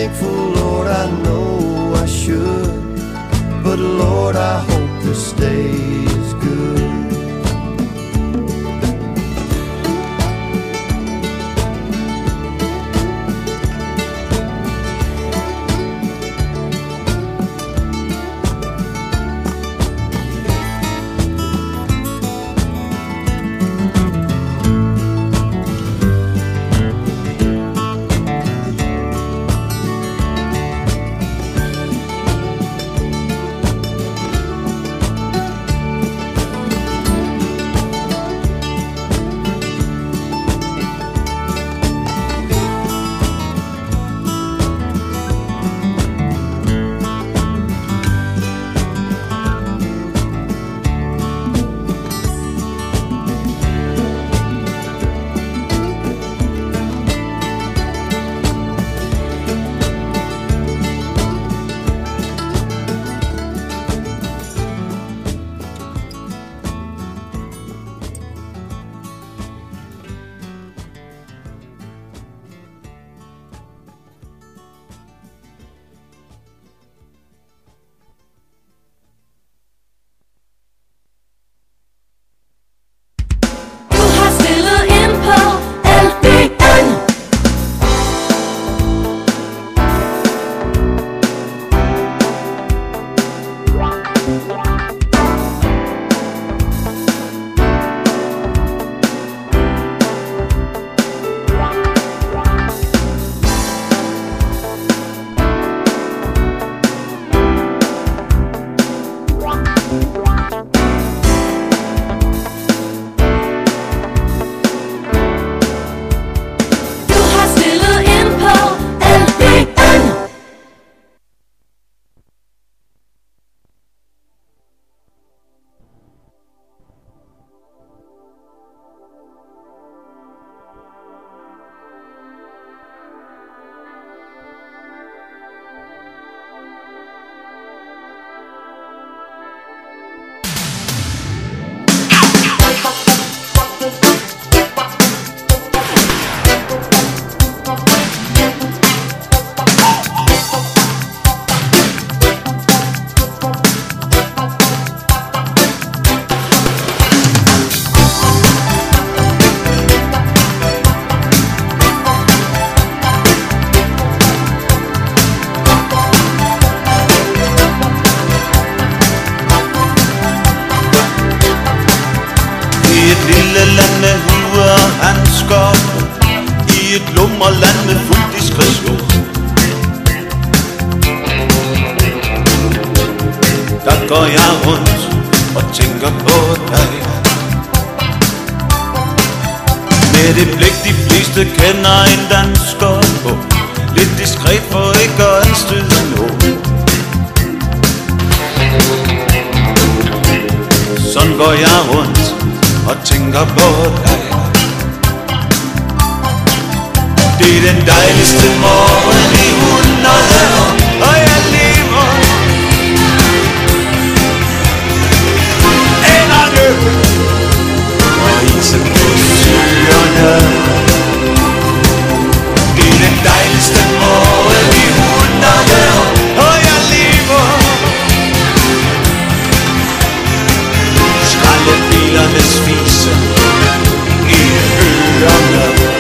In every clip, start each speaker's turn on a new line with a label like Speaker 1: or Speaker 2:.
Speaker 1: thankful, Lord, I know I should, but Lord, I hope this stays good.
Speaker 2: Lummerland med fuld diskretion. Der går jeg rundt og tænker på dig, med det blik de fleste kender en dansker på, lidt diskret for ikke at anstøde nogen. Sådan går jeg rundt og tænker på dig. Det er den dejligste morgen i 100 år, og jeg lever enderne og isen på søerne. Det er den dejligste morgen i 100 år, og jeg lever skraldebilernes fise i ørerne.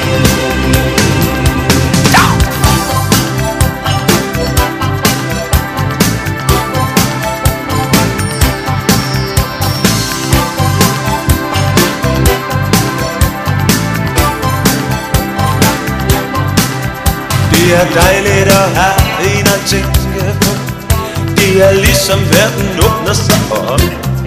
Speaker 2: Det er dejligt at have en at tænke på. Det er ligesom verden åbner sig op.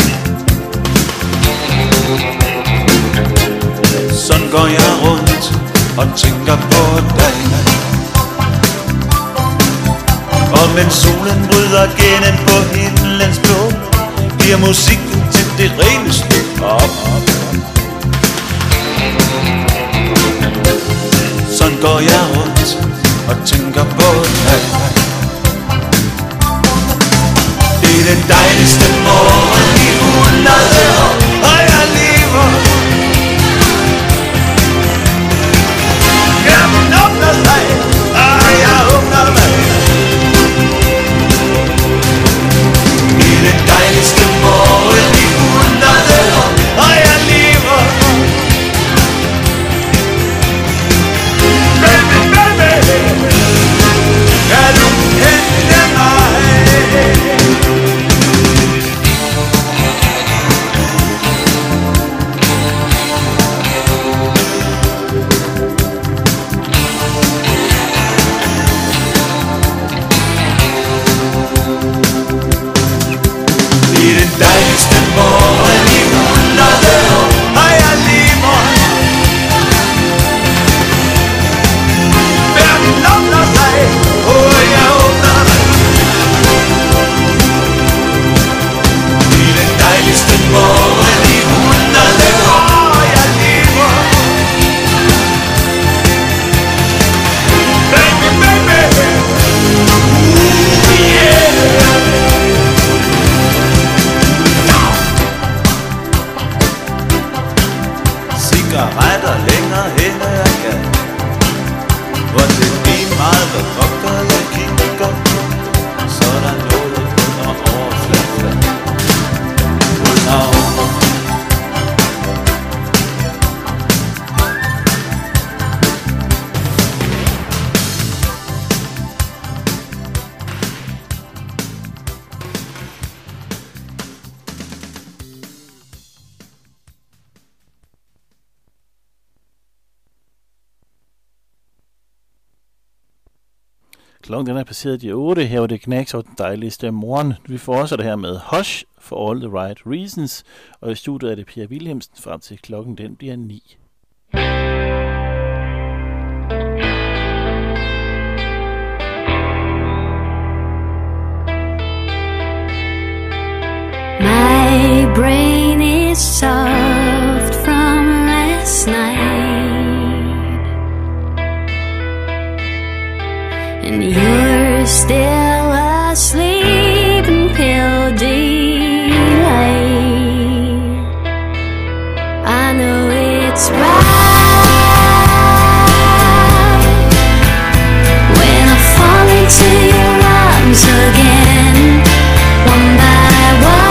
Speaker 2: Sådan går jeg rundt og tænker på dig. Og mens solen bryder gennem på himlens blå, bliver musikken til det reneste op. Sådan går jeg rundt og tænker på dig. Det er den dejligste morgen i 100 år, og jeg lever. Jeg åbner sig, og jeg åbner mig.
Speaker 3: Klokken den er passeret de 8. Her var det Knacks og den dejligste morgen. Vi fortsætter her med Hush for All the Right Reasons. Og i studiet er det Pia Wilhelmsen frem til klokken den bliver 9.
Speaker 4: My brain is soft from last night, and you're still asleep in pale daylight. I know it's right when I fall into your arms again, one by one.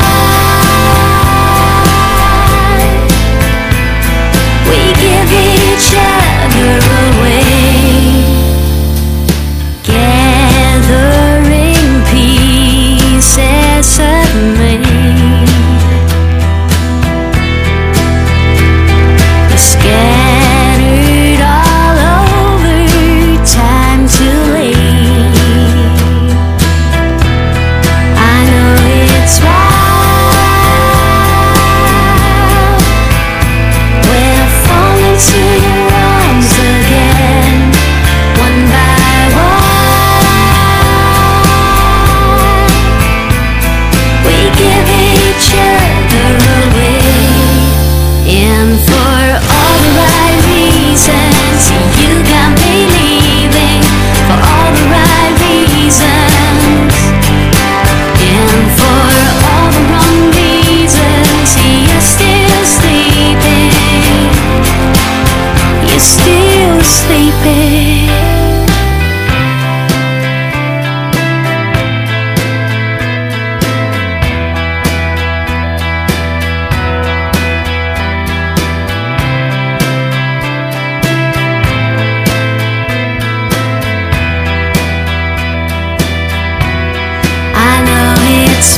Speaker 4: Each other away, gathering pieces of me, scattered all over, time to leave. I know it's right when I fall into your arms again, one by one. We give each other away, and for all the right reasons, you got me leaving. For all the right reasons, and for all the wrong reasons, you're still sleeping. You're still sleeping. I know it's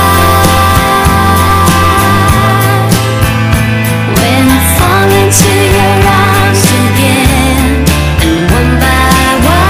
Speaker 4: right when I fall into your arms again, and one by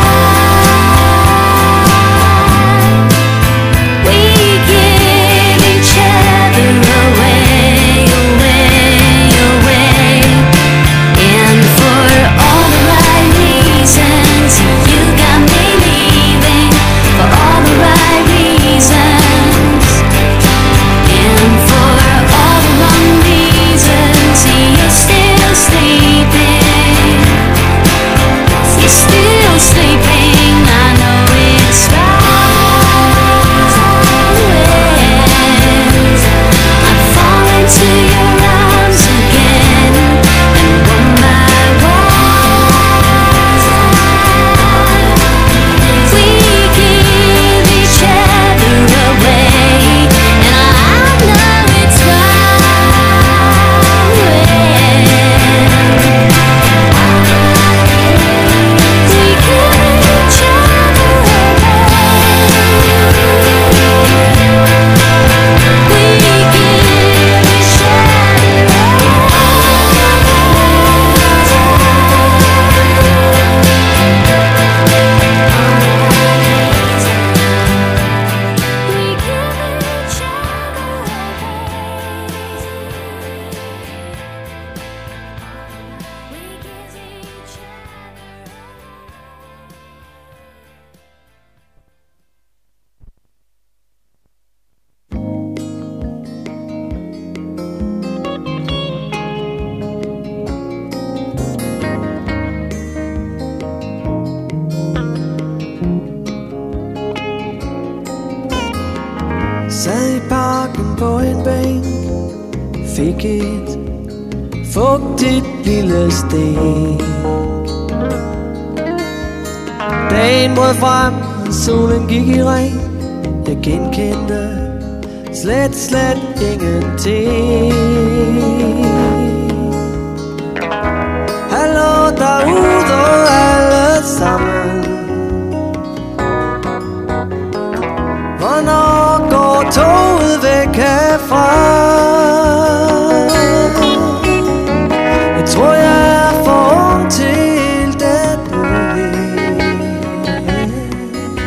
Speaker 4: one we give each other away, away, away. And for all the right reasons, you got me leaving. For all the right reasons, and for all the wrong reasons, you're still sleeping. You're still sleeping. I know it's right. I fall into your arms again, and one by one we give each other away, and I know it's right. We give each other away. We give each
Speaker 1: Sad i parken på en bænk, fik et fugtigt lille stik. Dagen brød frem, solen gik i ring. Jeg genkendte slet ingenting. Hallo derude alle sammen. Hvornår går toget væk herfra? Jeg tror jeg er for ung til dette.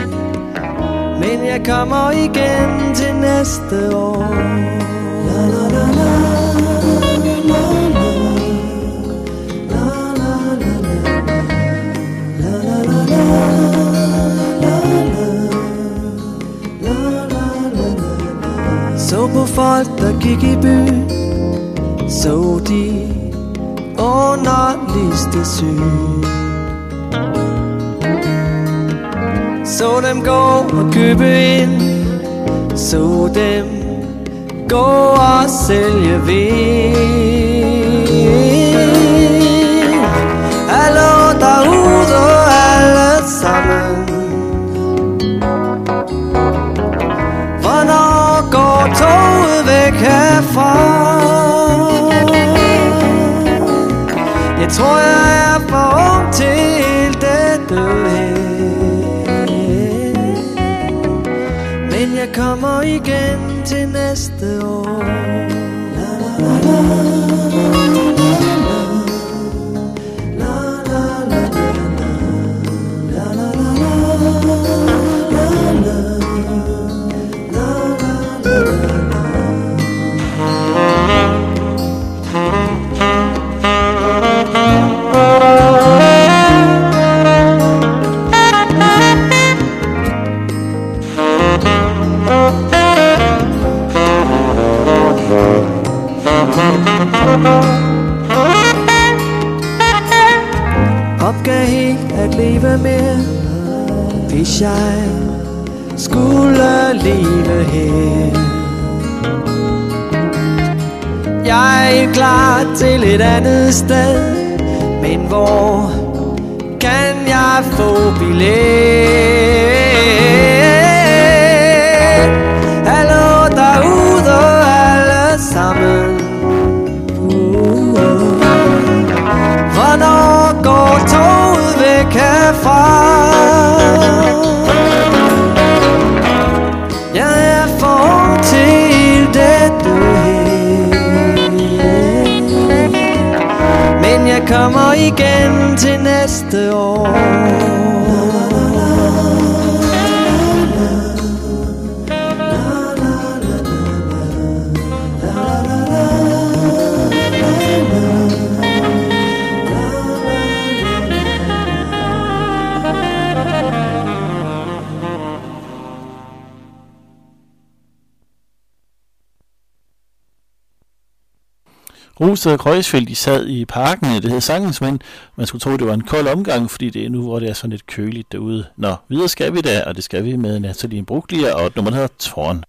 Speaker 1: men jeg kommer igen til næste år. La la la la, la la la, la la la la, så på folk, der gik i byen, så de underligste syn. Så dem gå og købe ind, så dem gå og sælge vin. Hallo derude alle sammen, hvornår går toget væk herfra? Jeg tror jeg er for ung til dette her, men jeg kommer igen til næste år. La la la la, la la la la, la la la opgav helt at leve mere, hvis jeg skulle leve her. Jeg er ikke klar til et andet sted, men hvor kan jeg få billet? Hallo derude alle sammen, hvornår går toget væk herfra? Jeg er for ung til dette her, men jeg kommer igen til næste år.
Speaker 3: Rosted og Kreuzfeldt, de sad i parken, det hed Sangens Mænd. Man skulle tro, det var en kold omgang, fordi det er nu, hvor det er sådan lidt køligt derude. Nå, videre skal vi da, og det skal vi med Natalie Bruglia, og nummeret hedder Tårn.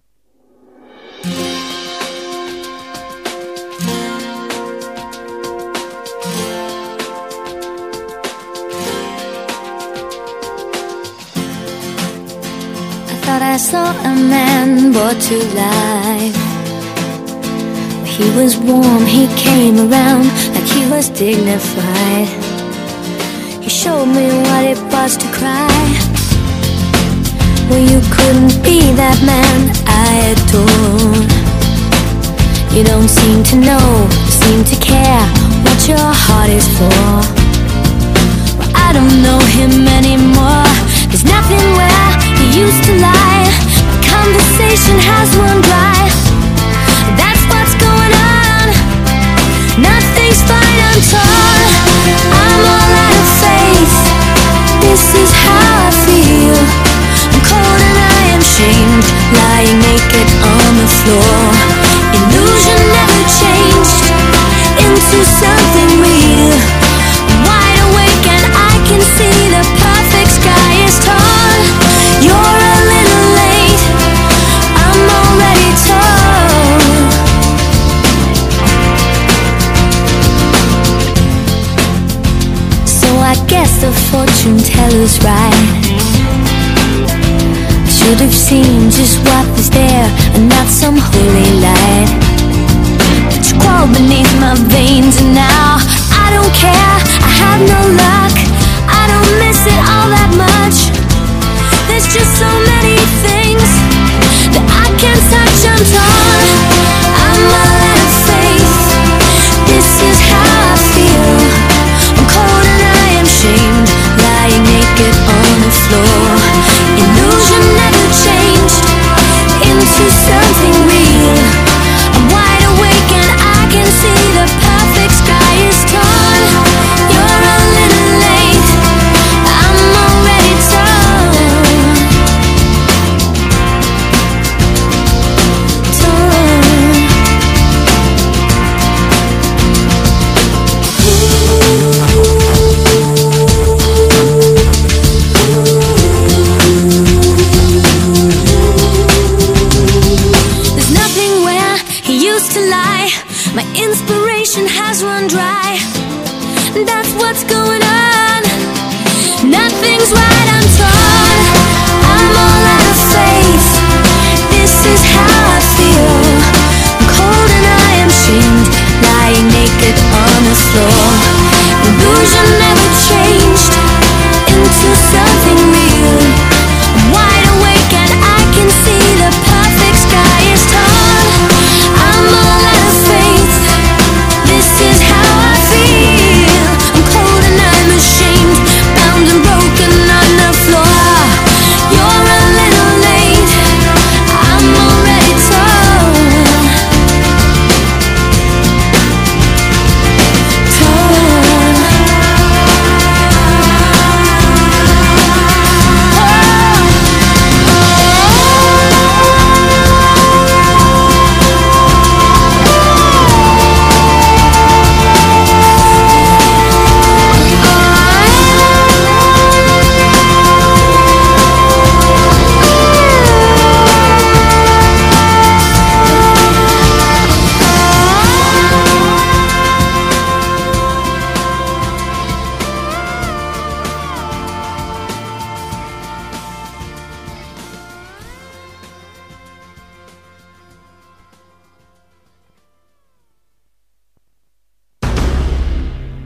Speaker 4: I thought I saw a man brought to life. He was warm, he came around like he was dignified. He showed me what it was to cry. Well, you couldn't be that man I adored. You don't seem to know, seem to care what your heart is for. Well, I don't know him anymore. There's nothing where he used to lie. The conversation has run dry. That's what's going on. Nothing's fine, I'm torn. I'm all out of faith. This is how I feel. I'm cold and I am shamed, lying naked on the floor. Illusion never changed into something real. I'm wide awake and I can see the perfect sky is torn. You're a little late, I'm already torn. So I guess the fortune teller's right. I should have seen just what was there and not some holy light. But you crawled beneath my veins and now I don't care, I have no luck. I don't miss it all that much. There's just so many things that I can't touch, I'm torn. I'm all out of faith. This is how I feel. I'm cold and I am shamed, lying naked on the floor. Illusion never changed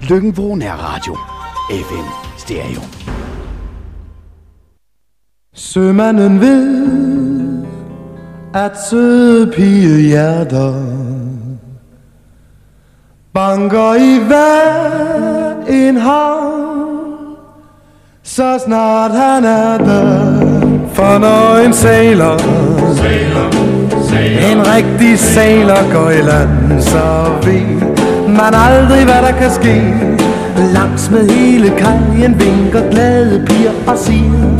Speaker 5: Lykken-Bro Nærradio. FM Stereo.
Speaker 1: Sømanden ved, at søde pigehjerter banker i hver en havn, så snart han er der. For når en sailor, en rigtig sailor går i land, så ved man aldrig hvad der kan ske. Langs med hele kajen vinker glade piger og siger: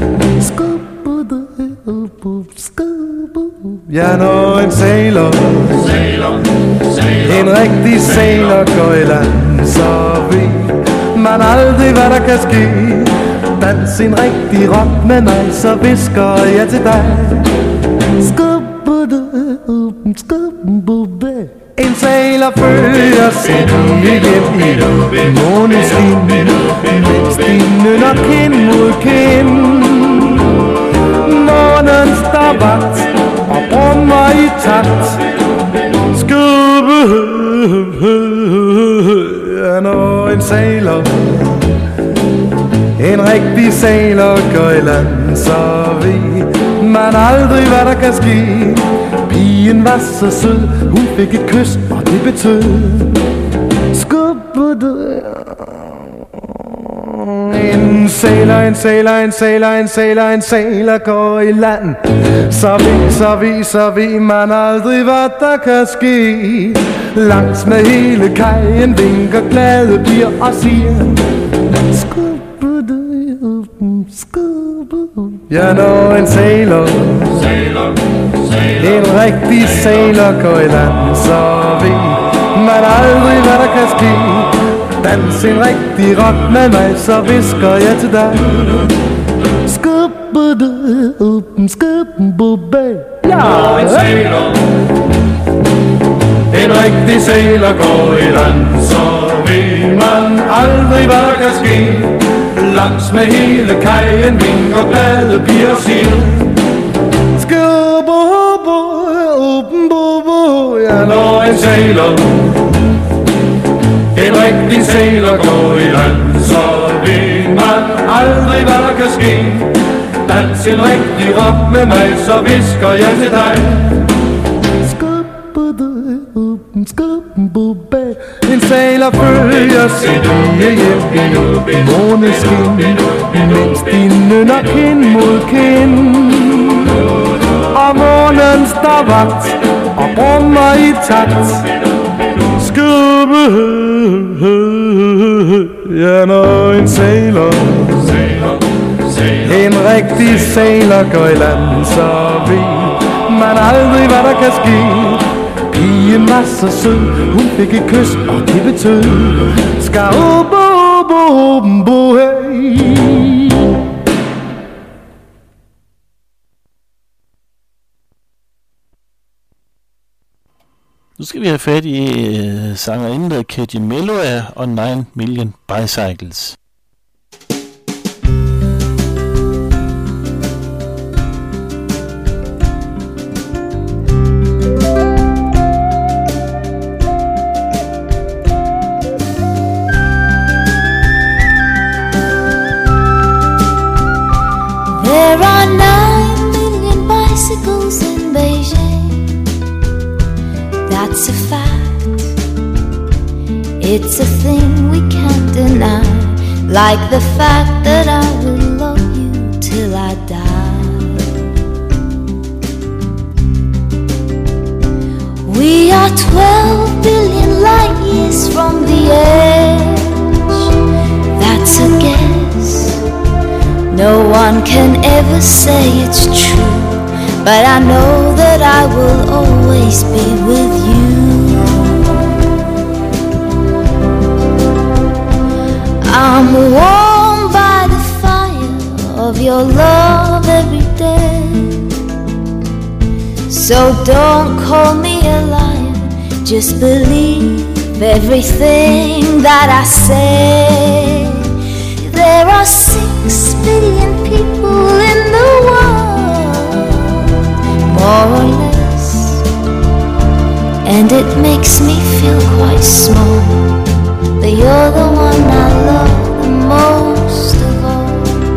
Speaker 1: ja, når en sailor, en rigtig sailor går i land, så ved man aldrig hvad der kan ske. Dans en rigtig rock med mig, så visker jeg til dig: en sailor følger sin hjem i måneskin, mens de nynner kind mod kind. Månen står vagt og brummer i takt. Skubbe, når en sailor, en rigtig sailor går i land, så ved man aldrig hvad der kan ske. Pigen var så sød, hun fik et kys, og det betød skubbe. En sailor, en sailor, en sailor, en sailor, en sailor går i land, så ved man aldrig hvad der kan ske. Langs med hele kajen vinker glade piger og siger: ja, når en sailor, en rigtig sailor går i land, så ved man aldrig hvad der kan ske. Dans en rigtig rock med mig, så visker jeg til dig: ja, en sailor, en rigtig sailor går i land, så ved man aldrig hvad der kan ske. Langs med hele kajen vinker glade piger og siger: ja, når en sailor, en rigtig sailor går i land, så ved man aldrig hvad der kan ske. Dans en rigtig rock med mig, så visker jeg til dig: en sailor følger sit hjem i måneskin, mens de nynner kind mod kind. Og månen står vagt og brummer i takt. Skubbe, ja, når en sailor, en rigtig sailor går i land, så ved man aldrig hvad der kan ske. Pigen var så sød, hun fik et kys, og det betød skaubo, hey.
Speaker 3: Nu skal vi have fat i sangerinden, der Katie Melua og 9 Million Bicycles.
Speaker 4: There are 9 million bicycles in Beijing. That's a fact. It's a thing we can't deny. Like the fact that I will love you till I die. We are 12 billion light years from the edge. That's a guess. No one can ever say it's true, but I know that I will always be with you. I'm warmed by the fire of your love every day. So don't call me a liar, just believe everything that I say. There are 6 billion people in the world, more or less, and it makes me feel quite small. but you're the one I love the most of all.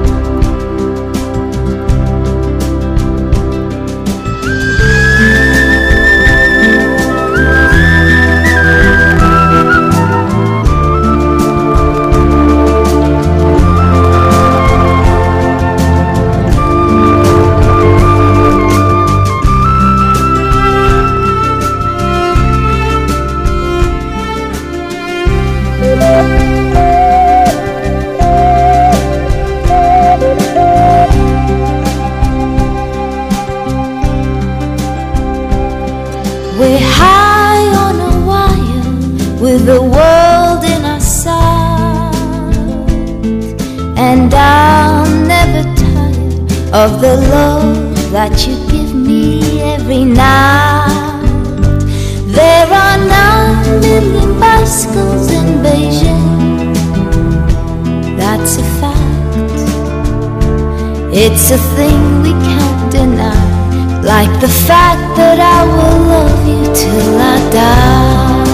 Speaker 4: We're high on a wire with the world in our sight, and I'll never tire of the love that you give me every night. There are 9 million bicycles in Beijing, that's a fact. It's a thing we can't deny, like the fact that I will love you till I die.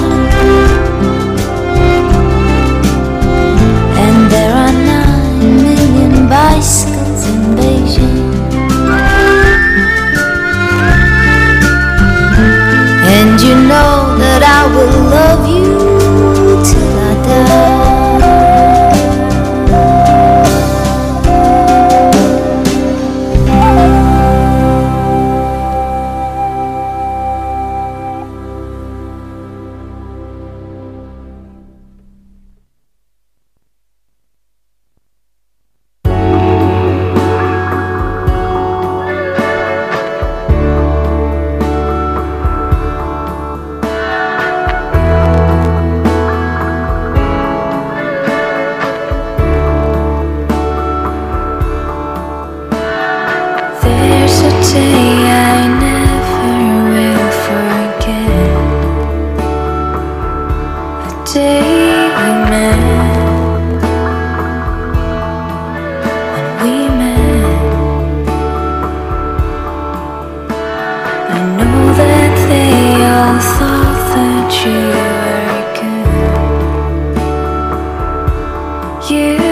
Speaker 4: And there are 9 million bicycles in Beijing, and you know that I will love you till I die.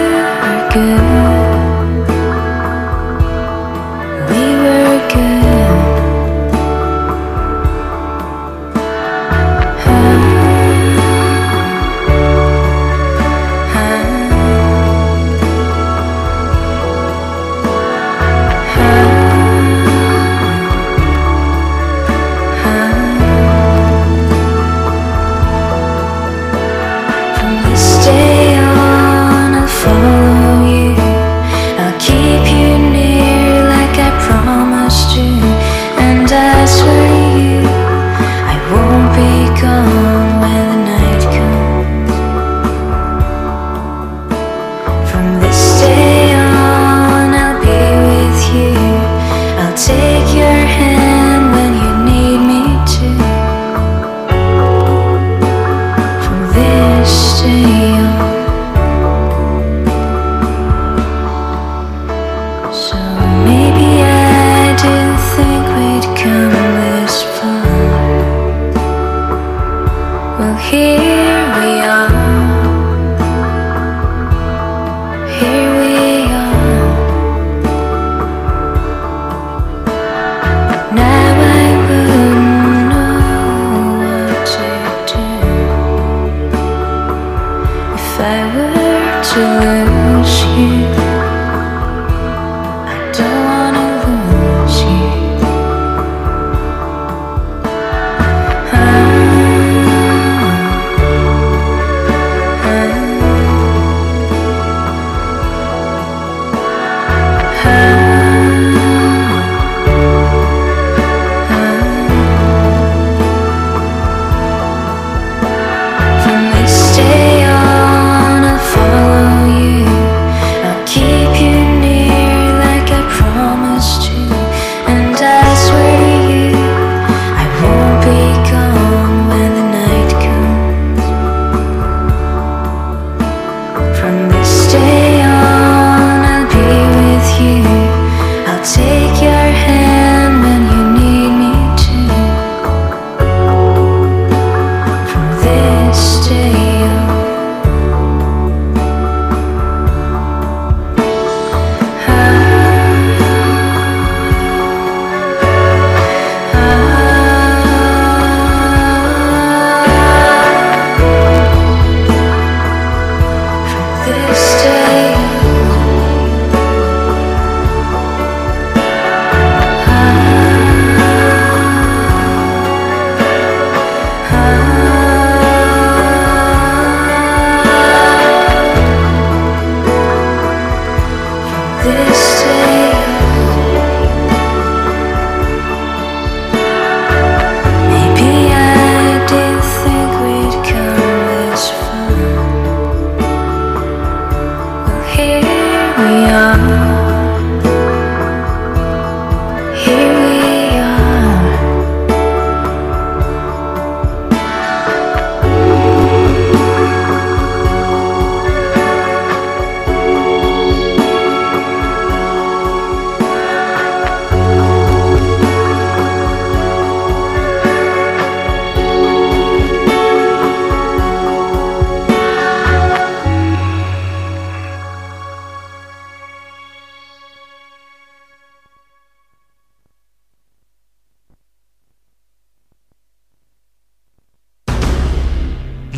Speaker 4: We were good.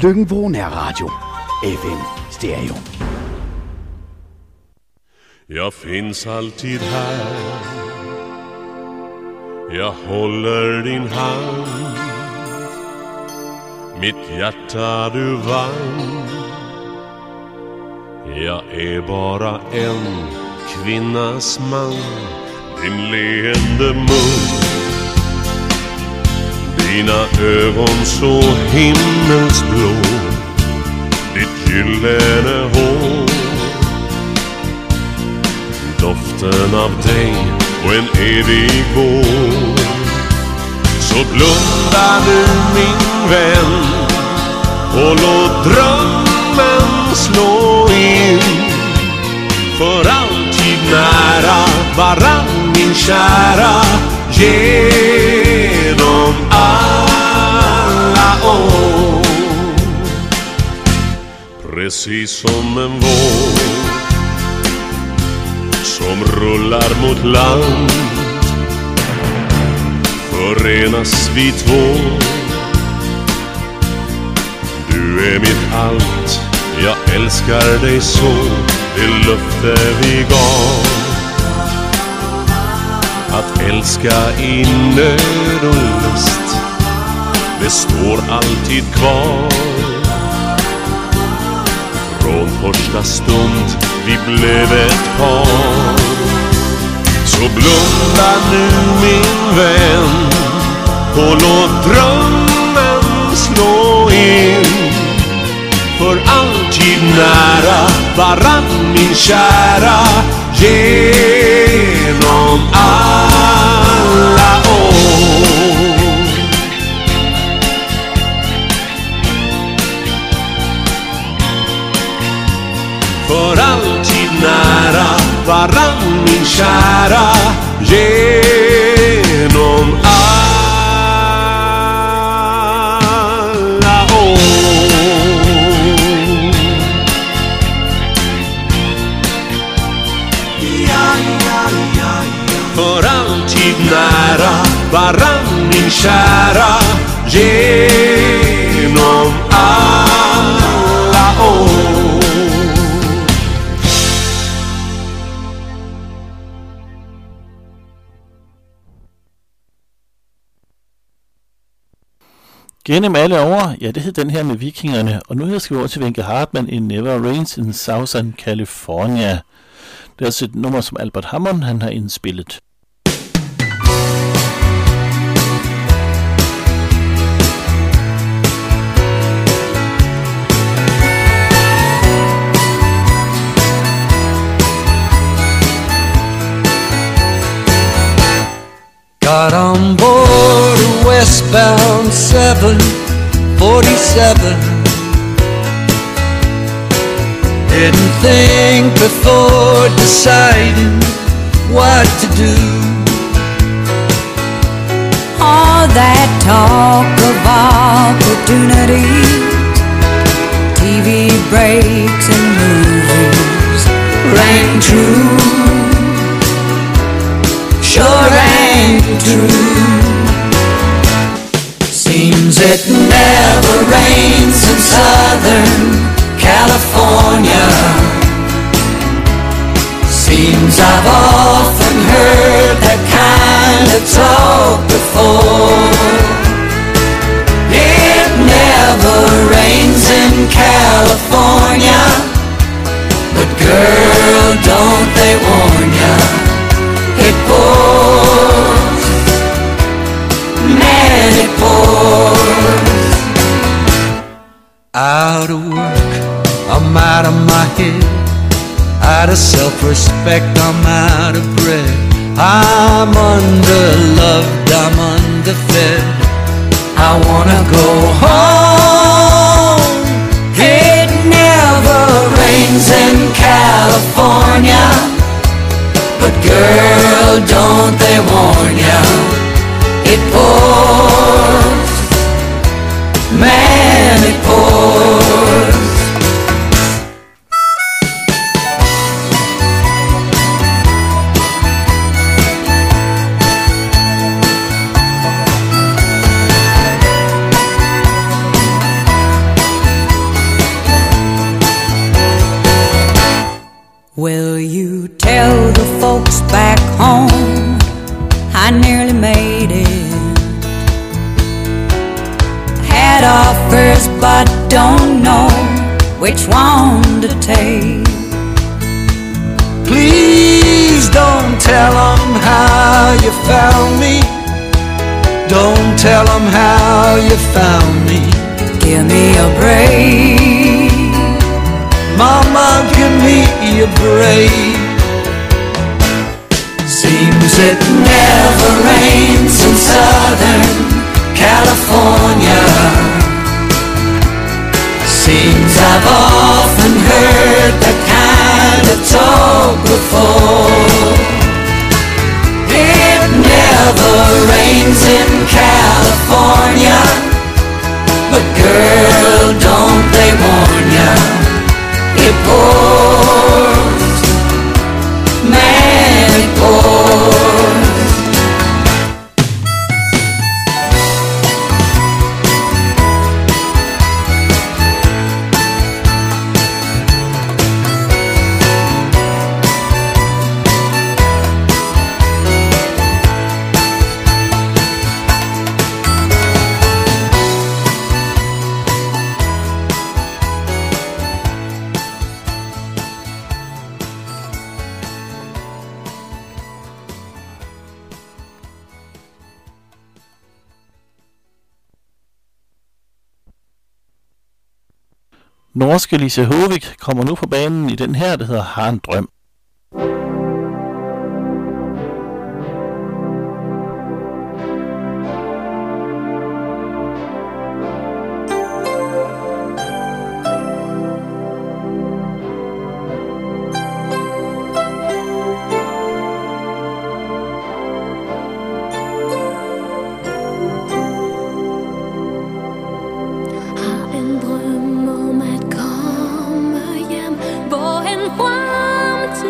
Speaker 5: Lykken på nærradio. FM Stereo.
Speaker 6: Jag finns alltid här. Jag håller din hand. Mitt hjärta du vann. Jag är bara en kvinnas man. Din leende mun. Dina ögon så himmelsblå. Ditt gyllene hår. Doften av dig och en evig vår. Så blunda nu min vän och låt drömmen slå in. För alltid nära varann min kära. Genom alla år. Precis som en vår som rullar mot land. Förenas vi två. Du är mitt allt. Jag älskar dig så. Det löfte vi gav. Att älska i nöd och lust. Det står alltid kvar. Från första stund vi blev ett par. Så blunda nu min vän och låt drömmen slå in. För alltid nära varann min kära. Genom alla år. För alltid nära varann min kära. Genom alla år. För alltid nära varann min kära. Genom alla år.
Speaker 3: Gennem alle år, ja, det hed den her med vikingerne, og nu skal vi over til Wenche Hartmann i Never Rains in Southern California. Det er altså et nummer, som Albert Hammond han har indspillet.
Speaker 7: Got on board a westbound 747. Didn't think before deciding what to do.
Speaker 8: All that talk of opportunities, TV breaks and movies rang true. Sure rang true. Seems it never rains in Southern California. Seems I've often heard that kind of talk before. It never rains in California, but girl, don't they warn ya, it pours, man it pours.
Speaker 7: Out of work, I'm out of my head. Out of self-respect, I'm out of bread. I'm underloved, I'm underfed. I wanna go home.
Speaker 8: It never rains in California,
Speaker 7: but girl, don't they warn ya, it pours, man it pours.
Speaker 8: I nearly made it. Had offers but don't know which one to take.
Speaker 7: Please don't tell them how you found me. Don't tell them how you found me.
Speaker 8: Give me a break.
Speaker 7: Mama, give me a break.
Speaker 8: Seems it never rains in Southern California. Seems I've often heard that kind of talk before. It never rains in California, but girl, don't they warn ya, it pours, man, it pours.
Speaker 3: Norske Lise Hovig kommer nu på banen i den her, der hedder Har en drøm.
Speaker 4: Hvor en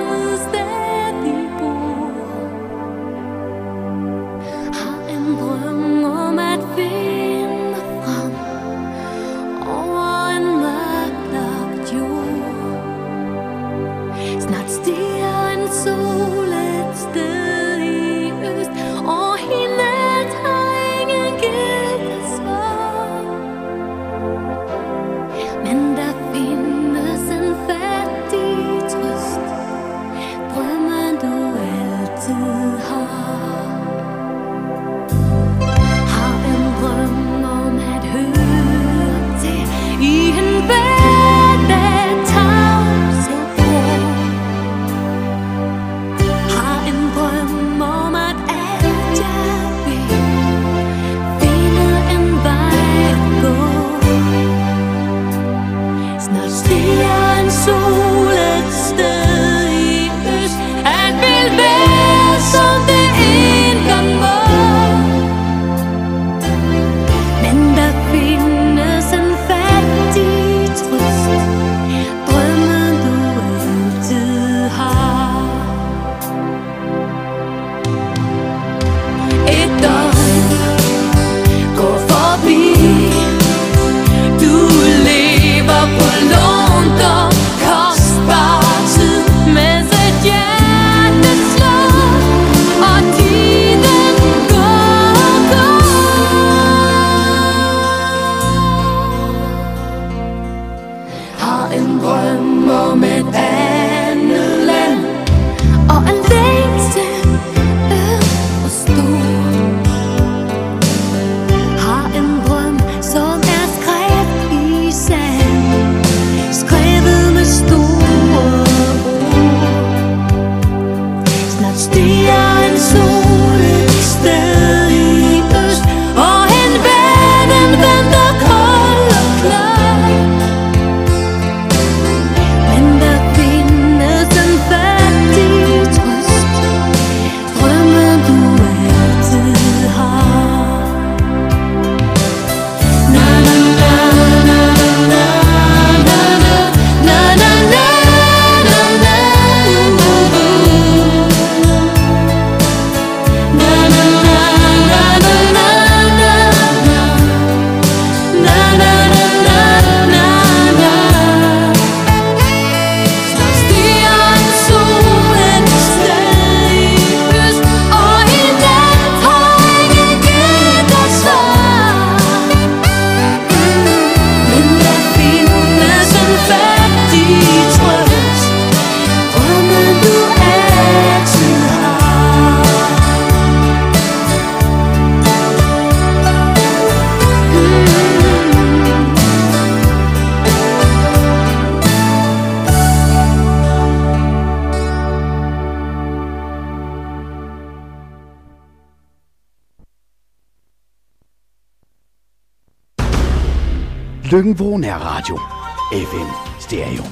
Speaker 5: Lykken Vrå Radio. FM Stereo.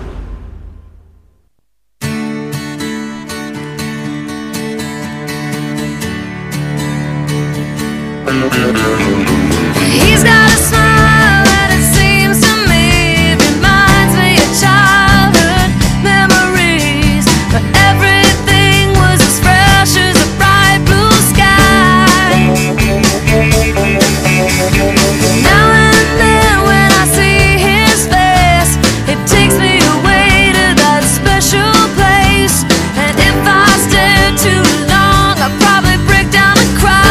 Speaker 4: He's got a smile that it seems to me reminds me of childhood memories, but everything was as fresh as a bright blue sky. Now and then when I see his face, it takes me away to that special place, and if I stare too long, I'll probably break down and cry.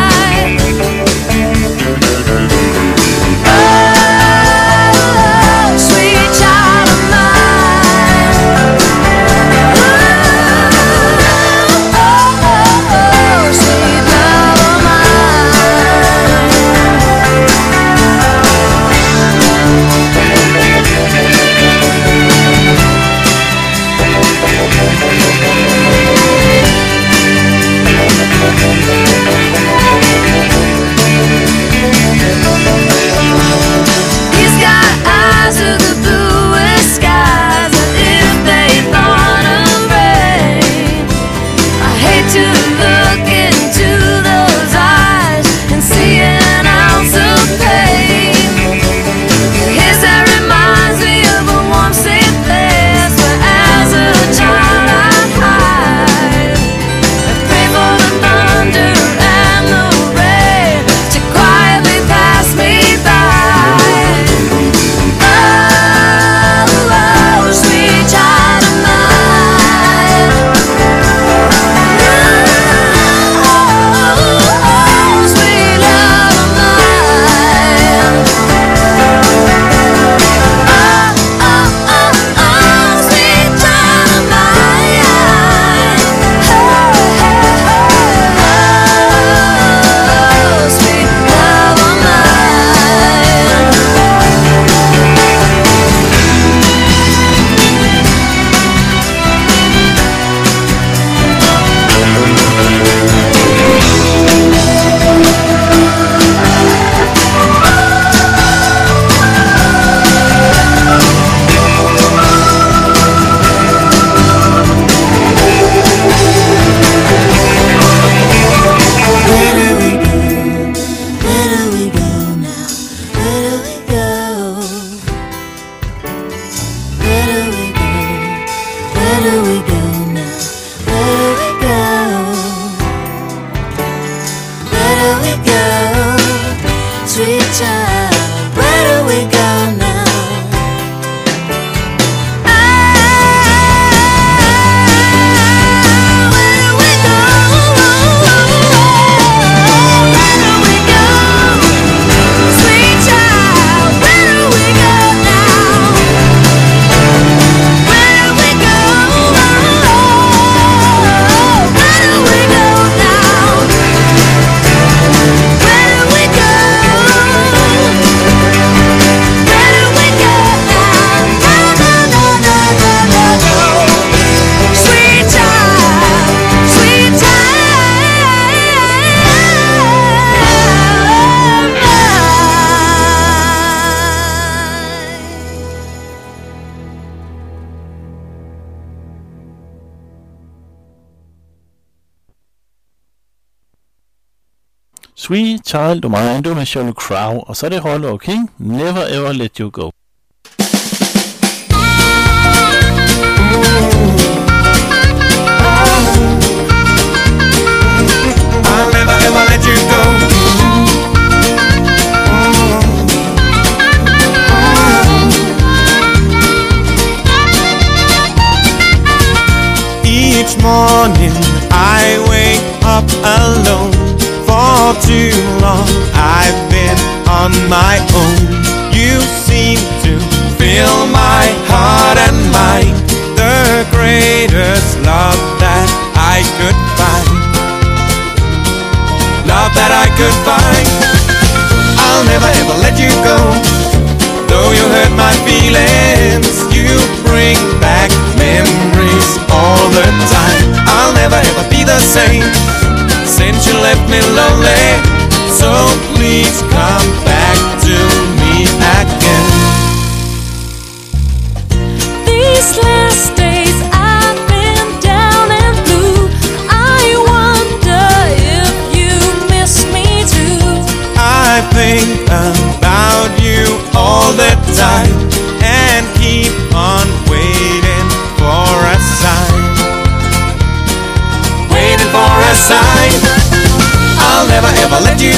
Speaker 3: Sweet Child O' Mine, det var med Sheryl Crow, og så er det Hollow King, Never Ever Let You Go.
Speaker 2: I'll never ever let you go. Each morning I wake up alone. For too long I've been on my own. You seem to fill my heart and mind, the greatest love that I could find. Love that I could find. I'll never ever let you go. Though you hurt my feelings, you bring back memories all the time. I'll never ever be the same since you left me lonely. So please come back to me again.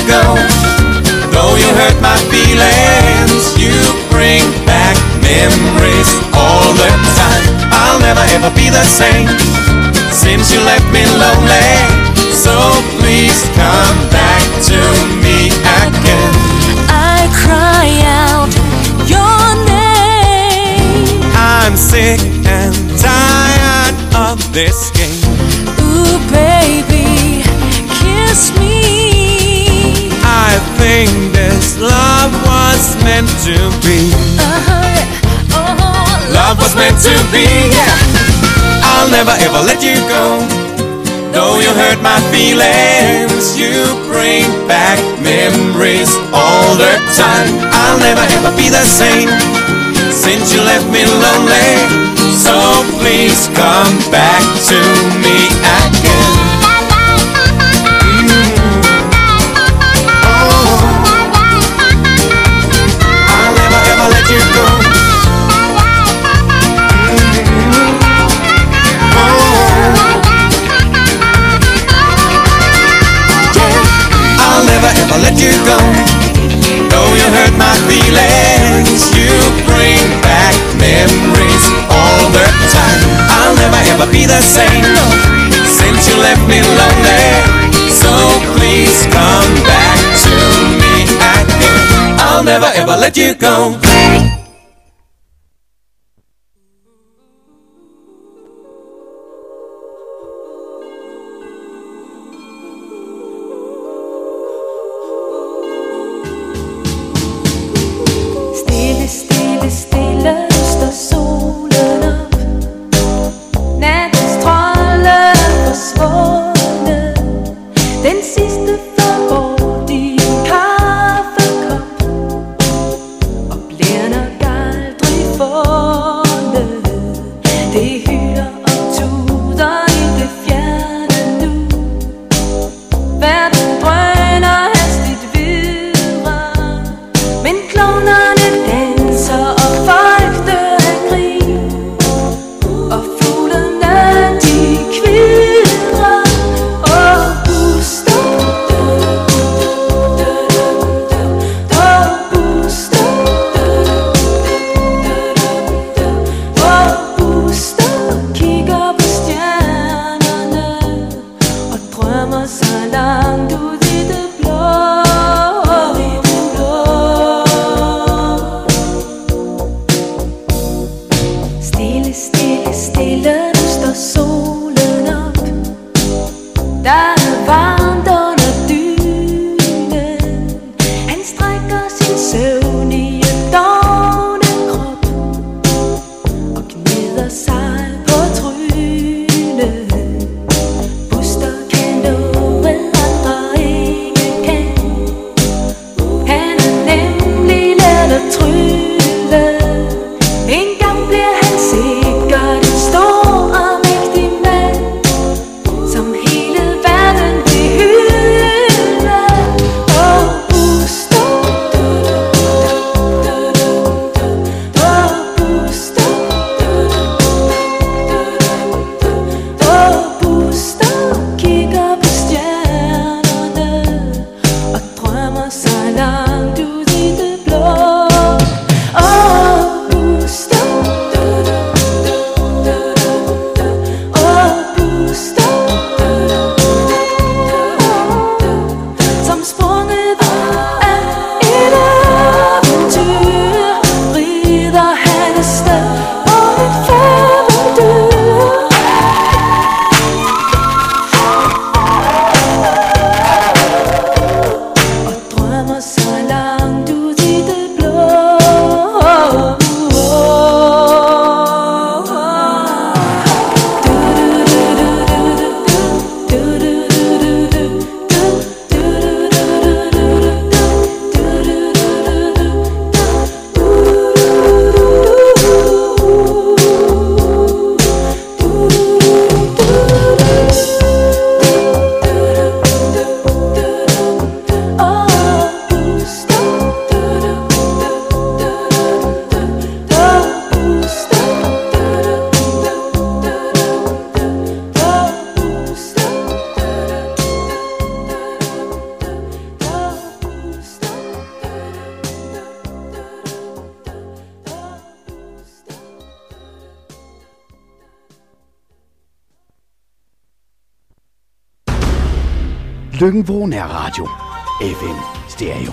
Speaker 2: go. Though you hurt my feelings, you bring back memories all the time. I'll never ever be the same since you left me lonely. So please come back to me again.
Speaker 4: I cry out your name.
Speaker 2: I'm sick and tired of this game.
Speaker 4: Ooh, baby, kiss me.
Speaker 2: I think this love was meant to be. Love was meant to be, yeah. I'll never ever let you go. Though you hurt my feelings, you bring back memories all the time. I'll never ever be the same since you left me lonely. So please come back to me again. I'll never ever let you go. I'll never ever let you go. Though you hurt my feelings, you bring back memories all the time. I'll never ever be the same since you left me lonely. So please come back to me again. I'll never ever let you go.
Speaker 5: Lykken Nærradio. FM Stereo.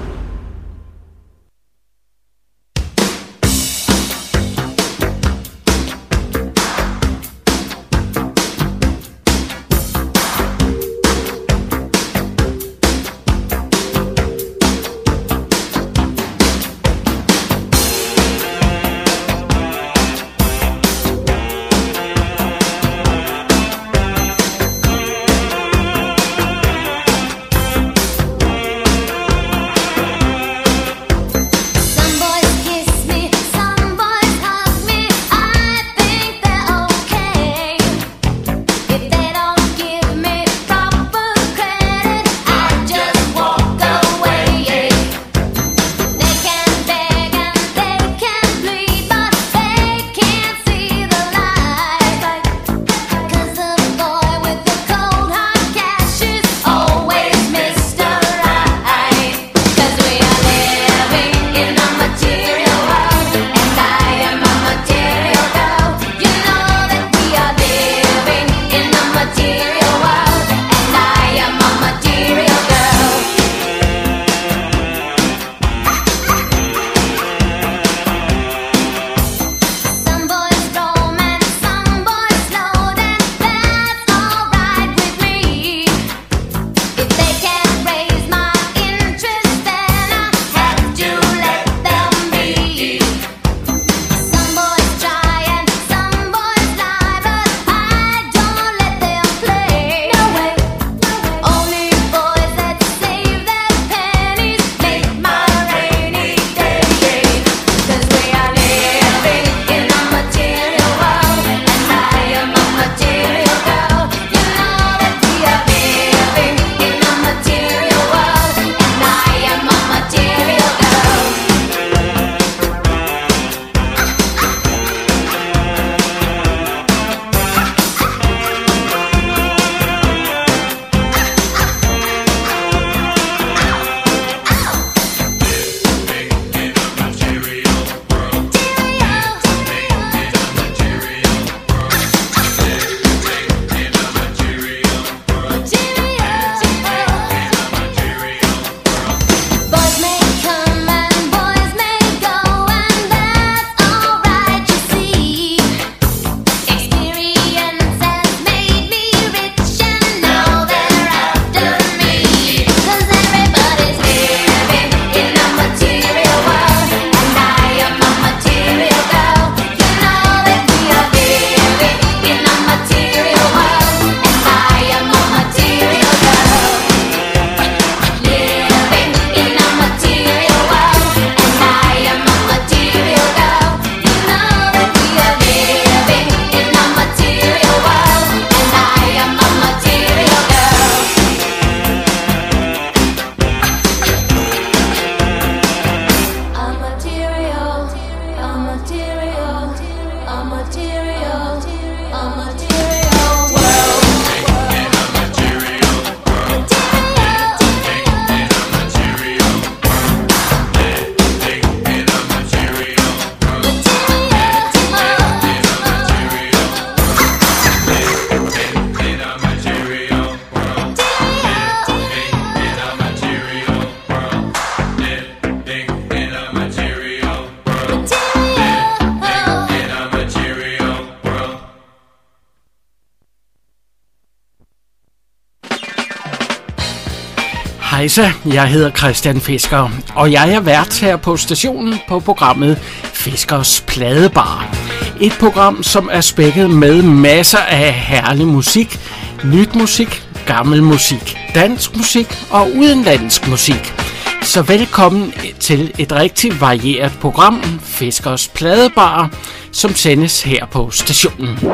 Speaker 9: Hejsa, jeg hedder Christian Fisker, og jeg er vært her på stationen på programmet Fiskers Pladebar. Et program, som er spækket med masser af herlig musik, nyt musik, gammel musik, dansk musik og udenlandsk musik. Så velkommen til et rigtig varieret program, Fiskers Pladebar, som sendes her på stationen.
Speaker 10: Giv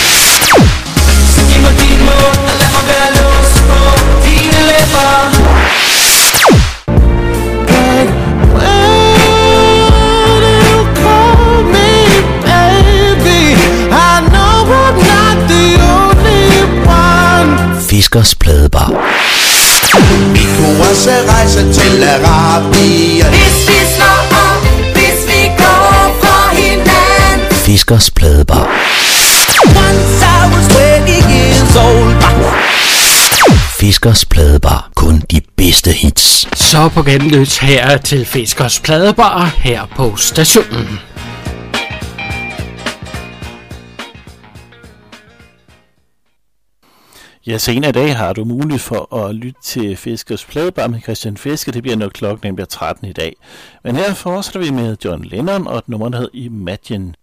Speaker 10: mig din mund, og lad mig være låst på dine læber.
Speaker 5: Fiskers Pladebar.
Speaker 10: Vi kunne også rejse til Arabien, hvis vi slår op, hvis vi går fra hinanden.
Speaker 5: Fiskers Pladebar.
Speaker 10: Once I was 20 years old.
Speaker 5: Fiskers Pladebar. Kun de bedste hits.
Speaker 9: Så på genlyt her til Fiskers Pladebar her på stationen.
Speaker 3: Ja, senere i dag har du mulighed for at lytte til Fiskers Pladebar med Christian Fisker. Det bliver nok klokken bliver 13 i dag. Men her fortsætter vi med John Lennon og et nummer, der hedder Imagine.